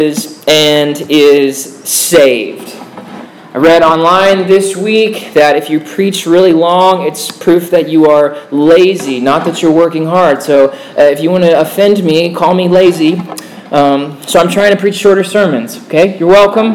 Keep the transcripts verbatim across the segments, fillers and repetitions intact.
is and is saved. I read online this week that if you preach really long, it's proof that you are lazy, not that you're working hard. So uh, if you want to offend me, call me lazy. Um, so I'm trying to preach shorter sermons, okay? You're welcome.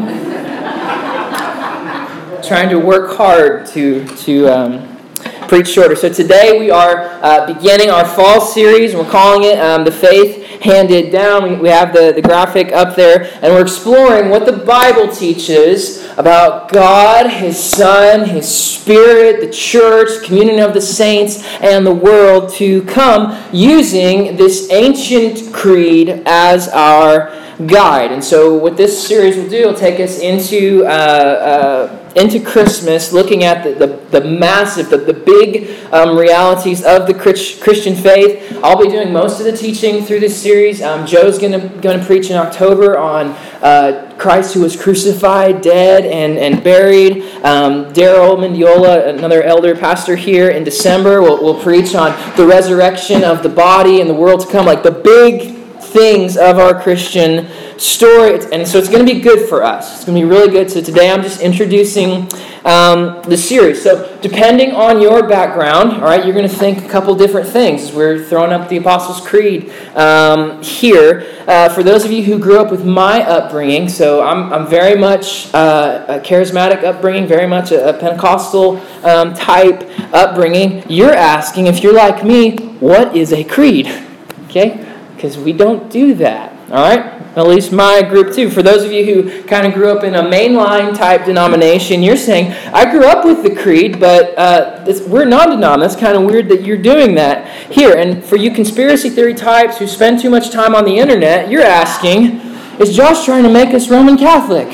Trying to work hard to, to um, preach shorter. So today we are uh, beginning our fall series, and we're calling it um, The Faith Handed Down. We, we have the, the graphic up there, and we're exploring what the Bible teaches about God, His Son, His Spirit, the church, communion of the saints, and the world to come, using this ancient creed as our guide. And so what this series will do will take us into uh, uh, into Christmas, looking at the, the, the massive, the, the big um, realities of the Christian faith. I'll be doing most of the teaching through this series. Um, Joe's going to going to preach in October on uh, Christ who was crucified, dead, and, and buried. Um, Daryl Mendiola, another elder pastor here, in December will will preach on the resurrection of the body and the world to come, like the big things of our Christian story. And so it's going to be good for us. It's going to be really good. So today I'm just introducing um, the series. So depending on your background, all right, you're going to think a couple different things. We're throwing up the Apostles' Creed um, here. Uh, for those of you who grew up with my upbringing, so I'm, I'm very much uh, a charismatic upbringing, very much a, a Pentecostal um, type upbringing. You're asking, if you're like me, what is a creed? Okay? Because we don't do that, all right? At least my group too. For those of you who kind of grew up in a mainline type denomination, you're saying, I grew up with the creed, but uh, this, we're non-denom. That's kind of weird that you're doing that here. And for you conspiracy theory types who spend too much time on the internet, you're asking, is Josh trying to make us Roman Catholic?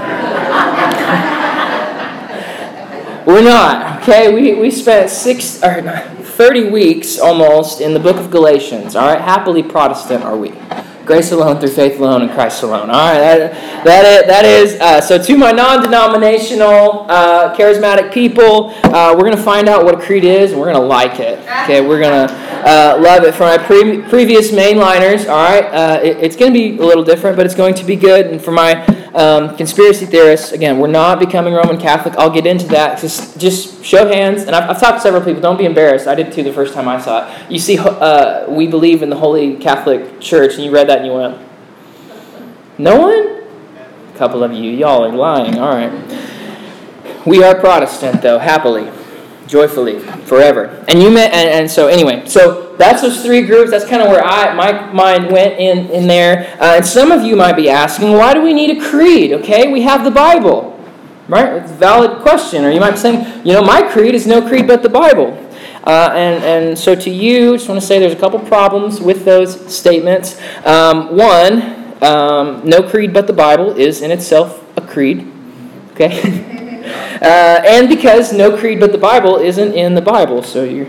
We're not, okay? We we spent six or thirty weeks almost in the book of Galatians, all right? Happily Protestant are we. Grace alone, through faith alone, in Christ alone. All right, that, that is, that is uh, so to my non-denominational, uh, charismatic people, uh, we're going to find out what a creed is, and we're going to like it. Okay, we're going to uh, love it. For my pre- previous mainliners, all right, uh, it, it's going to be a little different, but it's going to be good. And for my um, conspiracy theorists, again, we're not becoming Roman Catholic. I'll get into that. Just, just show hands. And I've, I've talked to several people. Don't be embarrassed. I did too the first time I saw it. You see, uh, we believe in the Holy Catholic Church, and you read that and you went, no one? A couple of you. Y'all are lying. All right. We are Protestant, though, happily, joyfully, forever. And you met, and, and so anyway, so that's those three groups. That's kind of where I my mind went in, in there. Uh, and some of you might be asking, why do we need a creed? Okay, we have the Bible, right? It's a valid question. Or you might be saying, you know, my creed is no creed but the Bible. Uh, and, and so to you, I just want to say there's a couple problems with those statements. Um, one, um, no creed but the Bible is in itself a creed. Okay? uh, and because no creed but the Bible isn't in the Bible. So you're...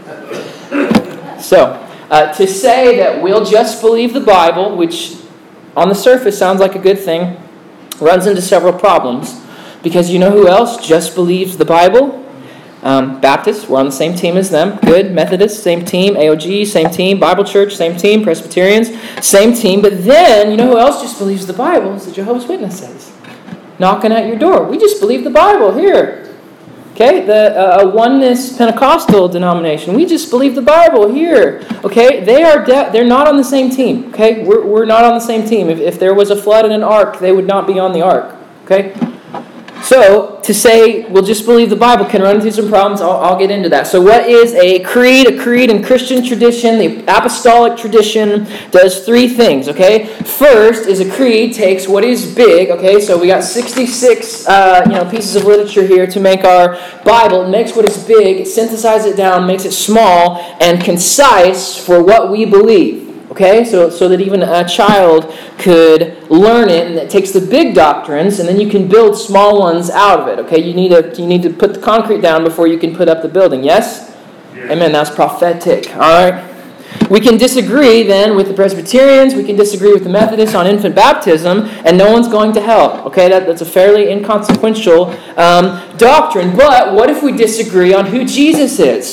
So, uh, to say that we'll just believe the Bible, which on the surface sounds like a good thing, runs into several problems. Because you know who else just believes the Bible? Um, Baptists, we're on the same team as them. Good. Methodists, same team. A O G, same team. Bible Church, same team. Presbyterians, same team. But then, you know who else just believes the Bible? Is the Jehovah's Witnesses. Knocking at your door. We just believe the Bible here. Okay, the uh, oneness Pentecostal denomination. We just believe the Bible here. Okay, they are de- they're not on the same team. Okay, we're we're not on the same team. If if there was a flood and an ark, they would not be on the ark. Okay. So, to say we'll just believe the Bible can run into some problems. I'll, I'll get into that. So what is a creed? A creed in Christian tradition, the apostolic tradition, does three things, okay? First is a creed takes what is big, okay? So we got sixty-six uh, you know, pieces of literature here to make our Bible. It makes what is big, it synthesizes it down, makes it small and concise for what we believe. Okay, so so that even a child could learn it, and it takes the big doctrines, and then you can build small ones out of it. Okay, you need to you need to put the concrete down before you can put up the building. Yes, yes. Amen. That's prophetic. All right. We can disagree then with the Presbyterians. We can disagree with the Methodists on infant baptism, and no one's going to hell. Okay, that, that's a fairly inconsequential um, doctrine. But what if we disagree on who Jesus is?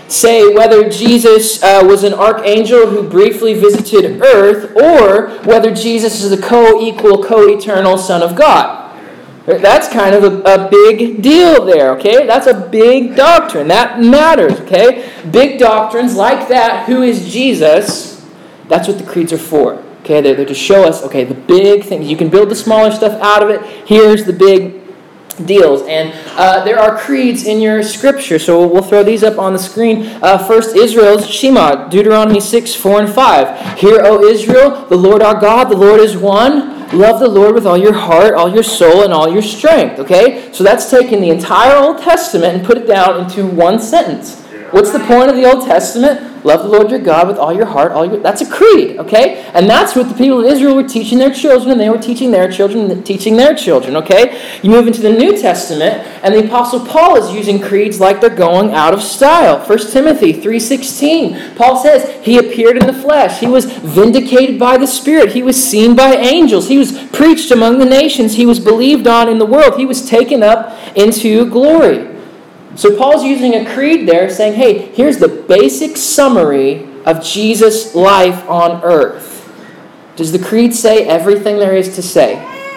say whether Jesus uh, was an archangel who briefly visited earth or whether Jesus is the co-equal, co-eternal Son of God. That's kind of a, a big deal there, okay? That's a big doctrine. That matters, okay? Big doctrines like that, who is Jesus, that's what the creeds are for, okay? They're there to show us, okay, the big things. You can build the smaller stuff out of it. Here's the big deals. And uh, there are creeds in your scripture, so we'll throw these up on the screen. Uh, first, Israel's Shema, Deuteronomy six, four, and five. Hear, O Israel, the Lord our God, the Lord is one. Love the Lord with all your heart, all your soul, and all your strength. Okay? So that's taking the entire Old Testament and put it down into one sentence. What's the point of the Old Testament? Love the Lord your God with all your heart, all your... That's a creed, okay? And that's what the people of Israel were teaching their children, and they were teaching their children, and teaching their children, okay? You move into the New Testament, and the Apostle Paul is using creeds like they're going out of style. First Timothy three sixteen, Paul says, he appeared in the flesh. He was vindicated by the Spirit. He was seen by angels. He was preached among the nations. He was believed on in the world. He was taken up into glory. So Paul's using a creed there saying, hey, here's the basic summary of Jesus' life on earth. Does the creed say everything there is to say?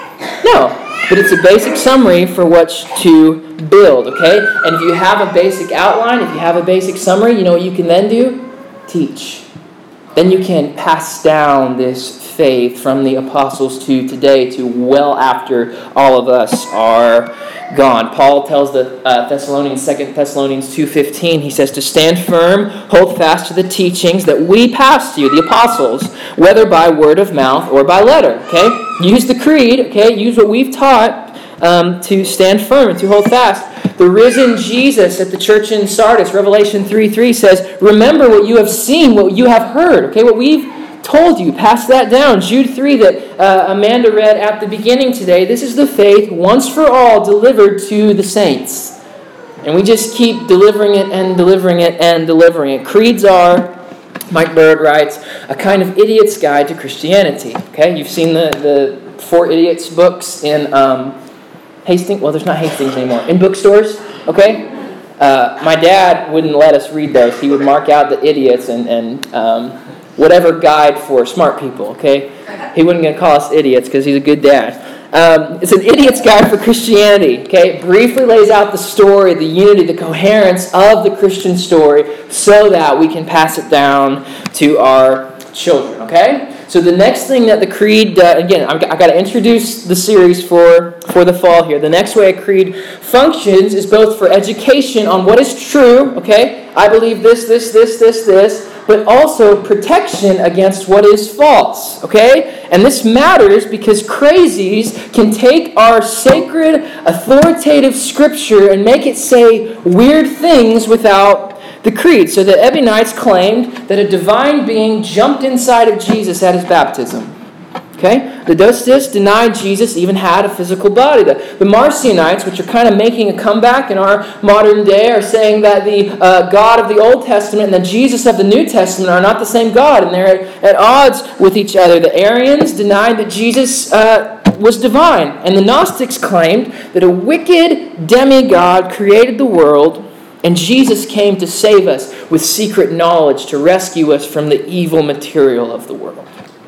No, but it's a basic summary for what to build, okay? And if you have a basic outline, if you have a basic summary, you know what you can then do? Teach. Then you can pass down this faith from the apostles to today to well after all of us are gone. Paul tells the uh, Thessalonians, Second Thessalonians two fifteen, he says to stand firm, hold fast to the teachings that we passed to you, the apostles, whether by word of mouth or by letter. Okay? Use the creed, okay? Use what we've taught um, to stand firm and to hold fast. The risen Jesus at the church in Sardis, Revelation three three says, remember what you have seen, what you have heard. Okay, what we've told you, pass that down. Jude three that uh, Amanda read at the beginning today, this is the faith once for all delivered to the saints. And we just keep delivering it and delivering it and delivering it. Creeds are, Mike Bird writes, a kind of idiot's guide to Christianity. Okay, you've seen the, the Four Idiots books in um, Hastings, well, there's not Hastings anymore, in bookstores, okay? Uh, my dad wouldn't let us read those. He would mark out the idiots and, and um, whatever guide for smart people, okay? He wasn't going to call us idiots because he's a good dad. Um, it's an idiot's guide for Christianity, okay? It briefly lays out the story, the unity, the coherence of the Christian story so that we can pass it down to our children, okay? So the next thing that the creed, uh, again, I've got, I've got to introduce the series for, for the fall here. The next way a creed functions is both for education on what is true, okay? I believe this, this, this, this, this, but also protection against what is false, okay? And this matters because crazies can take our sacred, authoritative scripture and make it say weird things without the creed. So the Ebionites claimed that a divine being jumped inside of Jesus at his baptism. Okay? The Docetus denied Jesus even had a physical body. The, the Marcionites, which are kind of making a comeback in our modern day, are saying that the uh, God of the Old Testament and the Jesus of the New Testament are not the same God, and they're at, at odds with each other. The Arians denied that Jesus uh, was divine, and the Gnostics claimed that a wicked demigod created the world, and Jesus came to save us with secret knowledge to rescue us from the evil material of the world.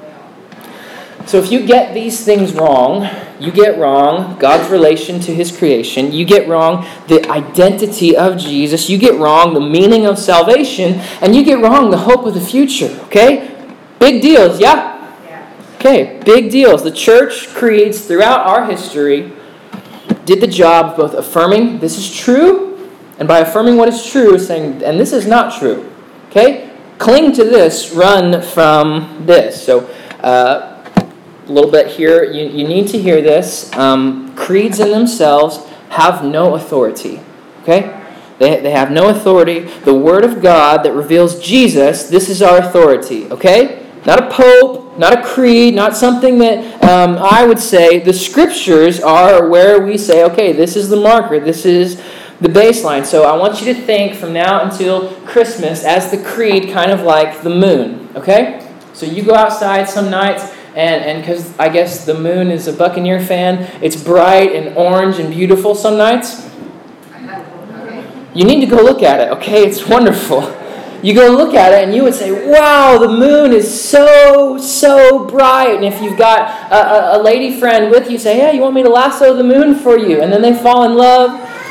So if you get these things wrong, you get wrong God's relation to his creation, you get wrong the identity of Jesus, you get wrong the meaning of salvation, and you get wrong the hope of the future, okay? Big deals, yeah? Okay, big deals. The church creeds throughout our history did the job of both affirming this is true, and by affirming what is true, saying, and this is not true. Okay? Cling to this, run from this. So, uh, a little bit here, you, you need to hear this. Um, creeds in themselves have no authority. Okay? They, they have no authority. The Word of God that reveals Jesus, this is our authority. Okay? Not a pope, not a creed, not something that um, I would say. The Scriptures are where we say, okay, this is the marker. This is the baseline. So I want you to think from now until Christmas as the creed kind of like the moon, okay? So you go outside some nights, and and because I guess the moon is a Buccaneer fan, it's bright and orange and beautiful some nights. You need to go look at it, okay? It's wonderful. you go look at it and you would say, wow, the moon is so, so bright. And if you've got a, a, a lady friend with you, say, hey, you want me to lasso the moon for you? And then they fall in love.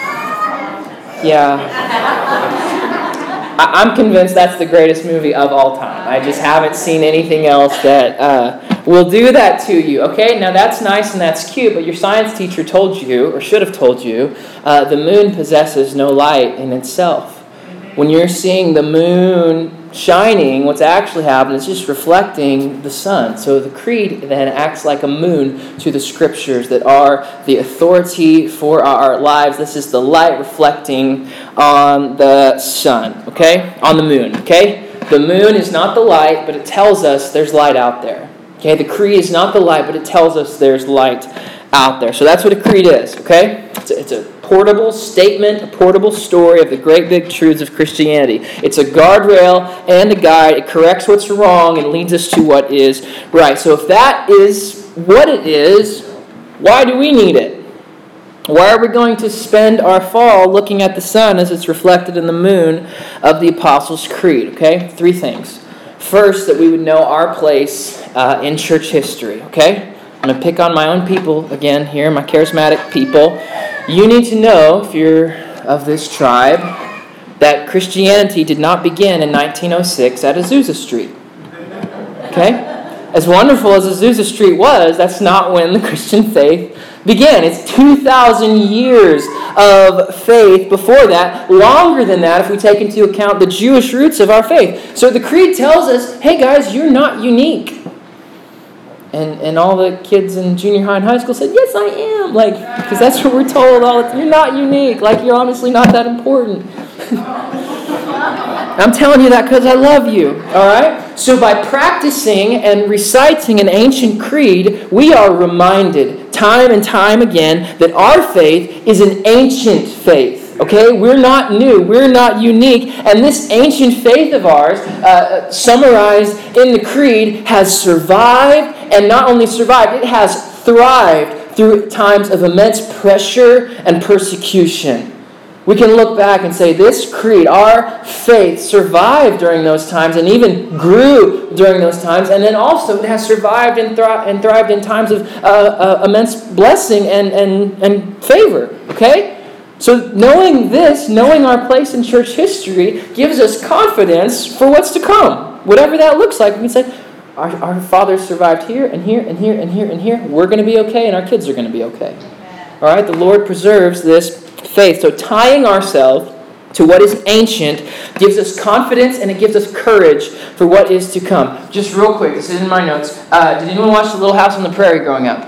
Yeah. I, I'm convinced that's the greatest movie of all time. I just haven't seen anything else that uh, will do that to you. Okay, now that's nice and that's cute, but your science teacher told you, or should have told you, uh, the moon possesses no light in itself. When you're seeing the moon shining, what's actually happening is just reflecting the sun. So the creed then acts like a moon to the scriptures that are the authority for our lives. This is the light reflecting on the sun, okay? On the moon, okay? The moon is not the light, but it tells us there's light out there. Okay, the creed is not the light, but it tells us there's light out there. So that's what a creed is, okay? It's a, it's a portable statement, a portable story of the great big truths of Christianity. It's a guardrail and a guide. It corrects what's wrong and leads us to what is right. So if that is what it is, why do we need it? Why are we going to spend our fall looking at the sun as it's reflected in the moon of the Apostles' Creed? Okay, three things. First, that we would know our place uh, in church history, okay? I'm going to pick on my own people again here, my charismatic people. You need to know, if you're of this tribe, that Christianity did not begin in nineteen oh six at Azusa Street. Okay? As wonderful as Azusa Street was, that's not when the Christian faith began. It's two thousand years of faith before that, longer than that if we take into account the Jewish roots of our faith. So the Creed tells us, hey guys, you're not unique. And and all the kids in junior high and high school said, yes, I am. Like, because that's what we're told all the time. You're not unique. Like, you're honestly not that important. I'm telling you that because I love you. All right? So by practicing and reciting an ancient creed, we are reminded time and time again that our faith is an ancient faith. Okay, we're not new, we're not unique, and this ancient faith of ours, uh, summarized in the Creed, has survived, and not only survived, it has thrived through times of immense pressure and persecution. We can look back and say this creed, our faith, survived during those times and even grew during those times, and then also it has survived and, thri- and thrived in times of uh, uh, immense blessing and, and, and favor, okay? So knowing this, knowing our place in church history, gives us confidence for what's to come. Whatever that looks like, we can say, our, our fathers survived here and here and here and here and here. We're going to be okay and our kids are going to be okay. All right, the Lord preserves this faith. So tying ourselves to what is ancient gives us confidence and it gives us courage for what is to come. Just real quick, this is in my notes. Uh, did anyone watch The Little House on the Prairie growing up?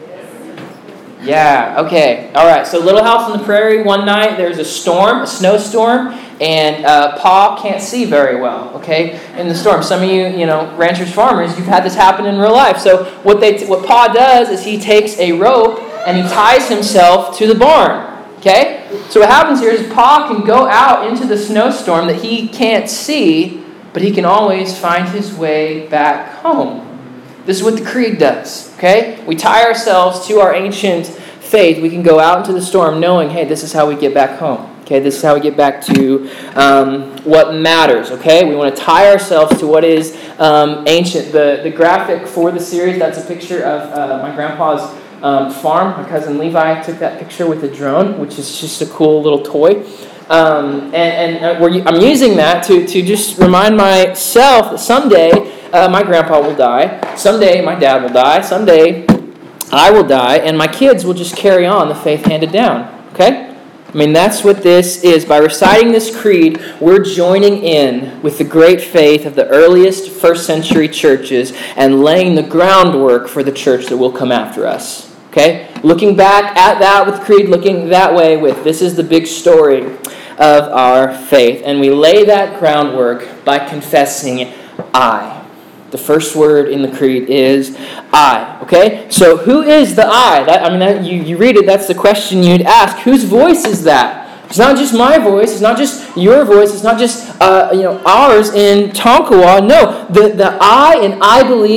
Yeah, okay. All right, so Little House on the Prairie, one night there's a storm, a snowstorm, and uh, Pa can't see very well, okay, in the storm. Some of you, you know, ranchers, farmers, you've had this happen in real life. So what they, t- what Pa does is he takes a rope and he ties himself to the barn, okay? So what happens here is Pa can go out into the snowstorm that he can't see, but he can always find his way back home. This is what the Creed does, okay? We tie ourselves to our ancient faith. We can go out into the storm knowing, hey, this is how we get back home. Okay, this is how we get back to um, what matters, okay? We want to tie ourselves to what is um, ancient. The, the graphic for the series, that's a picture of uh, my grandpa's um, farm. My cousin Levi took that picture with a drone, which is just a cool little toy. Um, and and we're, I'm using that to, to just remind myself that someday uh, my grandpa will die. Someday my dad will die. Someday I will die. And my kids will just carry on the faith handed down. Okay? I mean, that's what this is. By reciting this creed, we're joining in with the great faith of the earliest first century churches and laying the groundwork for the church that will come after us. Okay? Looking back at that with creed, looking that way with this is the big story of our faith. And we lay that groundwork by confessing I. The first word in the creed is I. Okay? So who is the I? That, I mean, that, you, you read it, that's the question you'd ask. Whose voice is that? It's not just my voice. It's not just your voice. It's not just uh, you know ours in Tonkawa. No, the, the I and I believe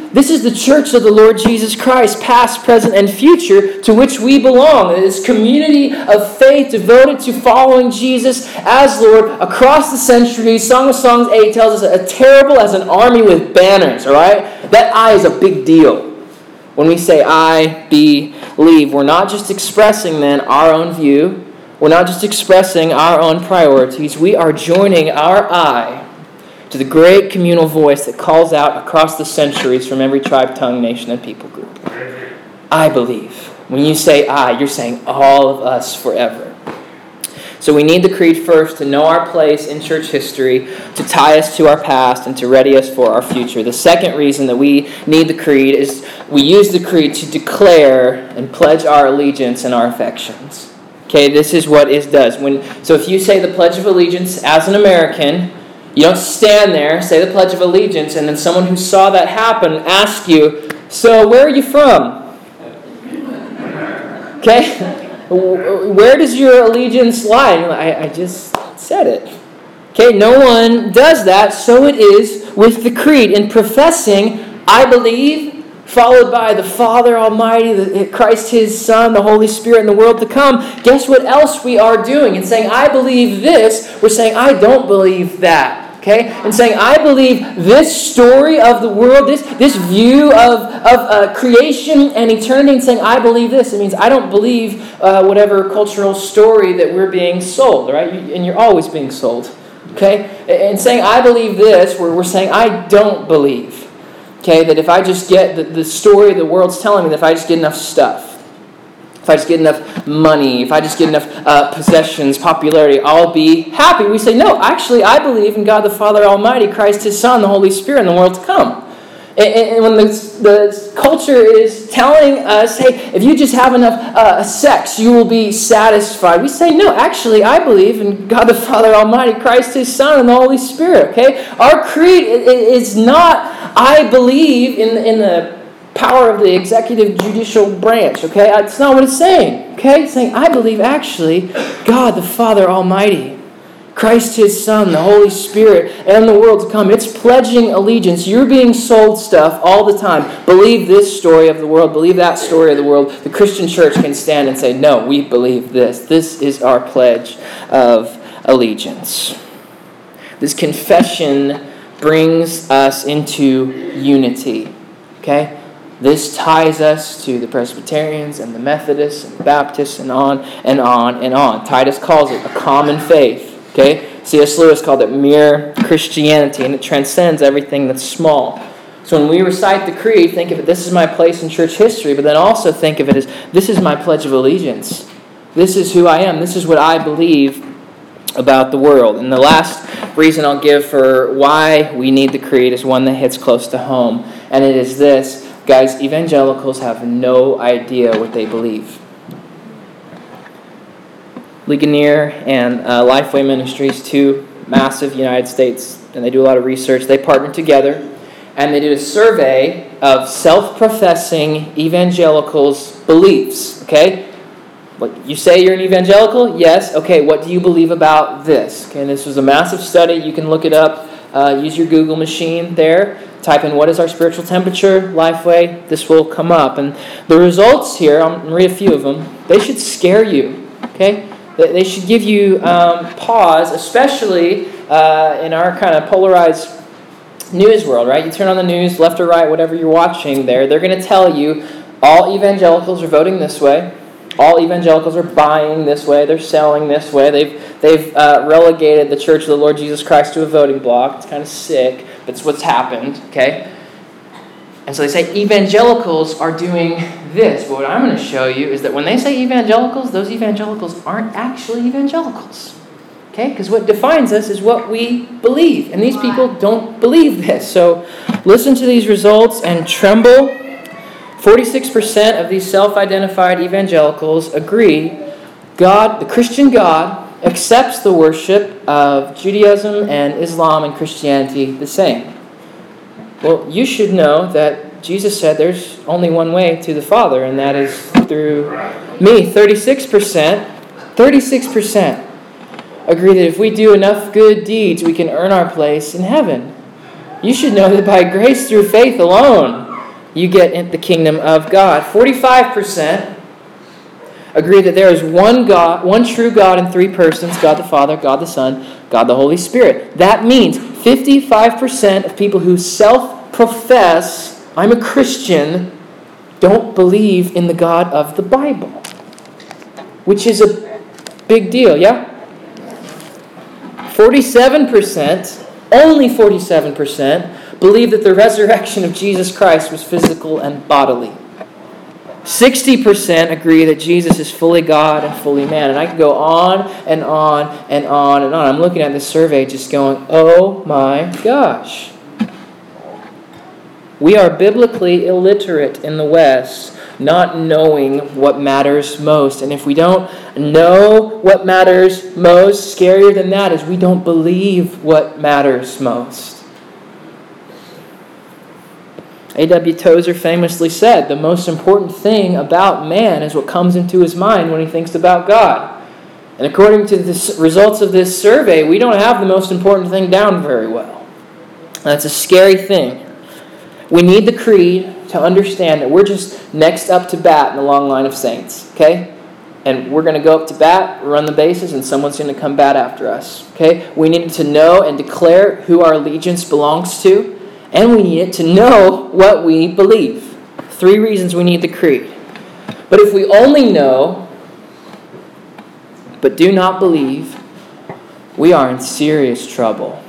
This is the church of the Lord Jesus Christ, past, present, and future, to which we belong. This community of faith devoted to following Jesus as Lord across the centuries. Song of Songs eight tells us, a terrible as an army with banners, all right? That I is a big deal. When we say I believe, we're not just expressing then our own view. We're not just expressing our own priorities. We are joining our I to the great communal voice that calls out across the centuries from every tribe, tongue, nation, and people group. I believe. When you say I, you're saying all of us forever. So we need the creed first to know our place in church history, to tie us to our past, and to ready us for our future. The second reason that we need the creed is we use the creed to declare and pledge our allegiance and our affections. Okay, this is what it does. When so if you say the Pledge of Allegiance as an American, you don't stand there, say the Pledge of Allegiance, and then someone who saw that happen ask you, so where are you from? Okay? Where does your allegiance lie? I, I just said it. Okay, no one does that, so it is with the creed. In professing, I believe, followed by the Father Almighty, the, Christ His Son, the Holy Spirit, and the world to come, guess what else we are doing? In saying, I believe this, we're saying, I don't believe that. Okay? And saying, I believe this story of the world, this, this view of, of uh, creation and eternity, and saying, I believe this. It means I don't believe uh, whatever cultural story that we're being sold, right? And you're always being sold. Okay? And saying, I believe this, we're, we're saying, I don't believe. Okay? That if I just get the, the story the world's telling me, that if I just get enough stuff, if I just get enough money, if I just get enough uh, possessions, popularity, I'll be happy. We say, no, actually, I believe in God the Father Almighty, Christ His Son, the Holy Spirit, and the world to come. And, and when the, the culture is telling us, hey, if you just have enough uh, sex, you will be satisfied. We say, no, actually, I believe in God the Father Almighty, Christ His Son, and the Holy Spirit. Okay, our creed is not, I believe in, in the power of the executive judicial branch, okay? That's not what it's saying, okay? It's saying, I believe actually God the Father Almighty, Christ His Son, the Holy Spirit, and the world to come. It's pledging allegiance. You're being sold stuff all the time. Believe this story of the world. Believe that story of the world. The Christian church can stand and say, no, we believe this. This is our pledge of allegiance. This confession brings us into unity, okay? This ties us to the Presbyterians and the Methodists and the Baptists and on and on and on. Titus calls it a common faith. Okay? C S Lewis called it mere Christianity, and it transcends everything that's small. So when we recite the creed, think of it, this is my place in church history, but then also think of it as, this is my pledge of allegiance. This is who I am. This is what I believe about the world. And the last reason I'll give for why we need the creed is one that hits close to home, and it is this. Guys, evangelicals have no idea what they believe. Ligonier and uh, Lifeway Ministries, two massive United States, and they do a lot of research. They partnered together, and they did a survey of self-professing evangelicals' beliefs. Okay? What, you say you're an evangelical? Yes. Okay, what do you believe about this? Okay, and this was a massive study. You can look it up. Uh, use your Google machine there. Type in, what is our spiritual temperature, Lifeway? This will come up. And the results here, I'm going to read a few of them. They should scare you, okay? They should give you um, pause, especially uh, in our kind of polarized news world, right? You turn on the news, left or right, whatever you're watching there, they're going to tell you all evangelicals are voting this way. All evangelicals are buying this way. They're selling this way. They've they've uh, relegated the Church of the Lord Jesus Christ to a voting block. It's kind of sick, but it's what's happened, okay? And so they say evangelicals are doing this. But what I'm going to show you is that when they say evangelicals, those evangelicals aren't actually evangelicals, okay? Because what defines us is what we believe. And these people don't believe this. So listen to these results and tremble. forty-six percent of these self-identified evangelicals agree God, the Christian God, accepts the worship of Judaism and Islam and Christianity the same. Well, you should know that Jesus said there's only one way to the Father, and that is through me. thirty-six percent, thirty-six percent agree that if we do enough good deeds, we can earn our place in heaven. You should know that by grace through faith alone, you get the kingdom of God. forty-five percent agree that there is one God, one true God in three persons, God the Father, God the Son, God the Holy Spirit. That means fifty-five percent of people who self-profess, I'm a Christian, don't believe in the God of the Bible. Which is a big deal, yeah? forty-seven percent, only forty-seven percent, believe that the resurrection of Jesus Christ was physical and bodily. sixty percent agree that Jesus is fully God and fully man. And I could go on and on and on and on. I'm looking at this survey just going, oh my gosh. We are biblically illiterate in the West, not knowing what matters most. And if we don't know what matters most, scarier than that is we don't believe what matters most. A W Tozer famously said, the most important thing about man is what comes into his mind when he thinks about God. And according to the results of this survey, we don't have the most important thing down very well. That's a scary thing. We need the creed to understand that we're just next up to bat in the long line of saints, okay? And we're going to go up to bat, run the bases, and someone's going to come bat after us, okay? We need to know and declare who our allegiance belongs to, and we need to know what we believe. Three reasons we need the creed. But if we only know, but do not believe, we are in serious trouble.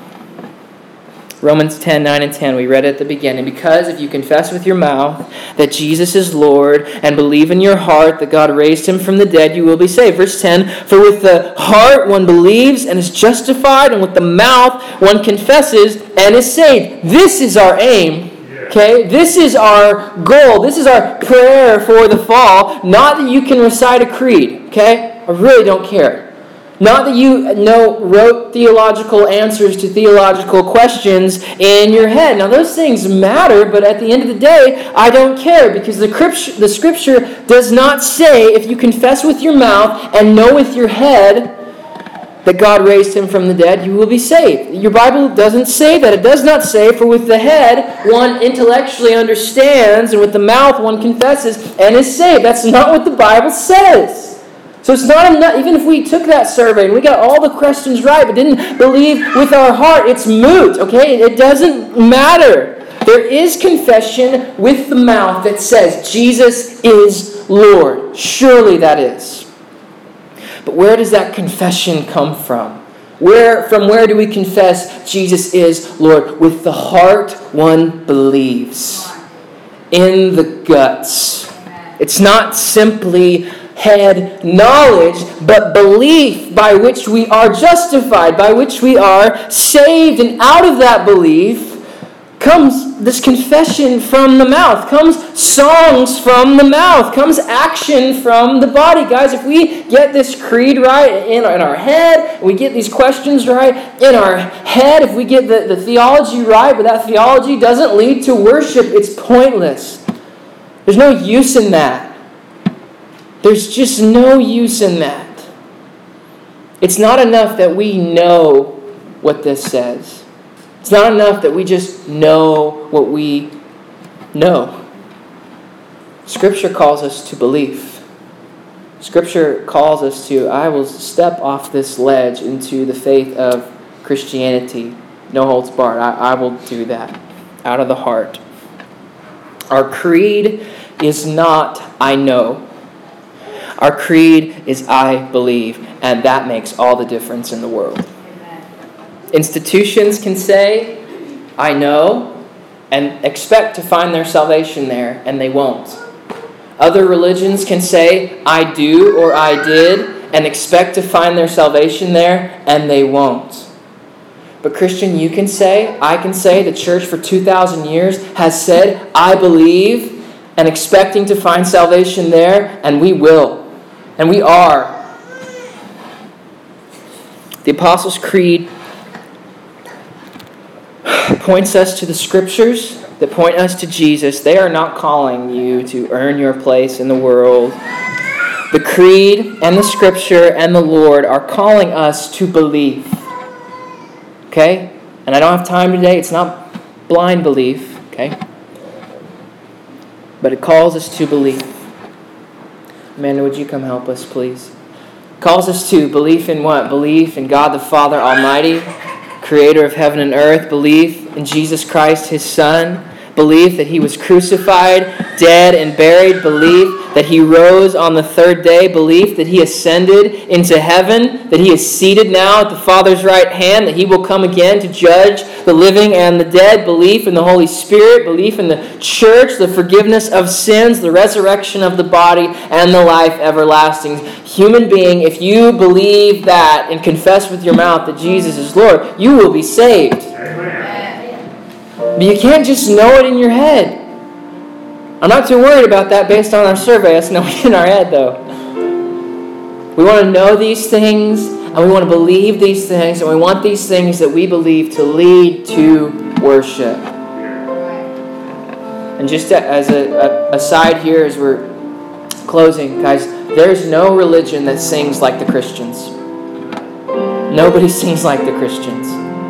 Romans ten, nine and ten, we read it at the beginning. Because if you confess with your mouth that Jesus is Lord and believe in your heart that God raised him from the dead, you will be saved. Verse ten, for with the heart one believes and is justified, and with the mouth one confesses and is saved. This is our aim. Okay, this is our goal. This is our prayer for the fall. Not that you can recite a creed. Okay, I really don't care. Not that you know wrote theological answers to theological questions in your head. Now those things matter, but at the end of the day, I don't care, because the scripture, the scripture does not say if you confess with your mouth and know with your head that God raised him from the dead, you will be saved. Your Bible doesn't say that. It does not say, for with the head one intellectually understands, and with the mouth one confesses and is saved. That's not what the Bible says. So it's not enough, even if we took that survey and we got all the questions right but didn't believe with our heart, it's moot, okay? It doesn't matter. There is confession with the mouth that says Jesus is Lord. Surely that is. But where does that confession come from? Where, from where do we confess Jesus is Lord? With the heart one believes. In the guts. It's not simply head knowledge, but belief by which we are justified, by which we are saved. And out of that belief comes this confession from the mouth, comes songs from the mouth, comes action from the body. Guys, if we get this creed right in our, in our head, we get these questions right in our head, if we get the, the theology right, but that theology doesn't lead to worship, it's pointless. There's no use in that. There's just no use in that. It's not enough that we know what this says. It's not enough that we just know what we know. Scripture calls us to belief. Scripture calls us to, I will step off this ledge into the faith of Christianity. No holds barred. I, I will do that out of the heart. Our creed is not, I know. Our creed is I believe, and that makes all the difference in the world. Amen. Institutions can say, I know, and expect to find their salvation there, and they won't. Other religions can say, I do or I did, and expect to find their salvation there, and they won't. But Christian, you can say, I can say, the church for two thousand years has said, I believe, and expecting to find salvation there, and we will. And we are. The Apostles' Creed points us to the Scriptures that point us to Jesus. They are not calling you to earn your place in the world. The Creed and the Scripture and the Lord are calling us to believe. Okay? And I don't have time today. It's not blind belief. Okay? but it calls us to believe. Amanda, would you come help us, please? It calls us to belief in what? Belief in God the Father Almighty, creator of heaven and earth. Belief in Jesus Christ, his Son. Belief that he was crucified, dead, and buried. Belief that he rose on the third day. Belief that he ascended into heaven, that he is seated now at the Father's right hand, that he will come again to judge the living and the dead. Belief in the Holy Spirit. Belief in the church, the forgiveness of sins, the resurrection of the body, and the life everlasting. Human being, if you believe that and confess with your mouth that Jesus is Lord, you will be saved. But you can't just know it in your head. I'm not too worried about that based on our survey. That's knowing it in our head, though. We want to know these things, and we want to believe these things, and we want these things that we believe to lead to worship. And just as a, a aside here, as we're closing, guys, there's no religion that sings like the Christians. Nobody sings like the Christians.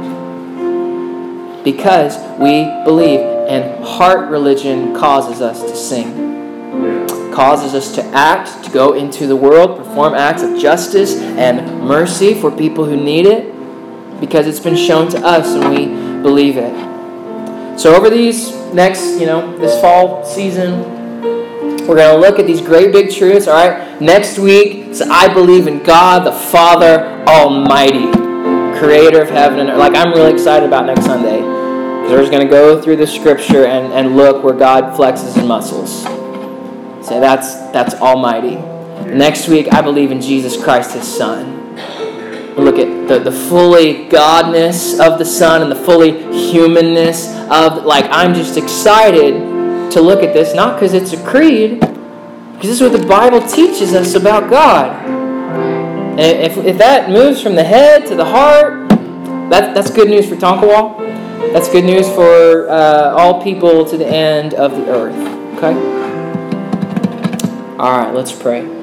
Because we believe, and heart religion causes us to sing. Causes us to act, to go into the world, perform acts of justice and mercy for people who need it, because it's been shown to us and we believe it. So over these next, you know, this fall season, we're going to look at these great big truths, all right? Next week, it's I believe in God, the Father Almighty, creator of heaven and earth. Like, I'm really excited about next Sunday. Because we're just going to go through the scripture and, and look where God flexes his muscles. Say, that's, that's Almighty. Next week, I believe in Jesus Christ, his Son. We'll look at the, the fully godness of the Son and the fully humanness of, like, I'm just excited to look at this, not because it's a creed, because this is what the Bible teaches us about God. And if, if that moves from the head to the heart, that, that's good news for Tonkawa. That's good news for uh, all people to the end of the earth. Okay? All right, let's pray.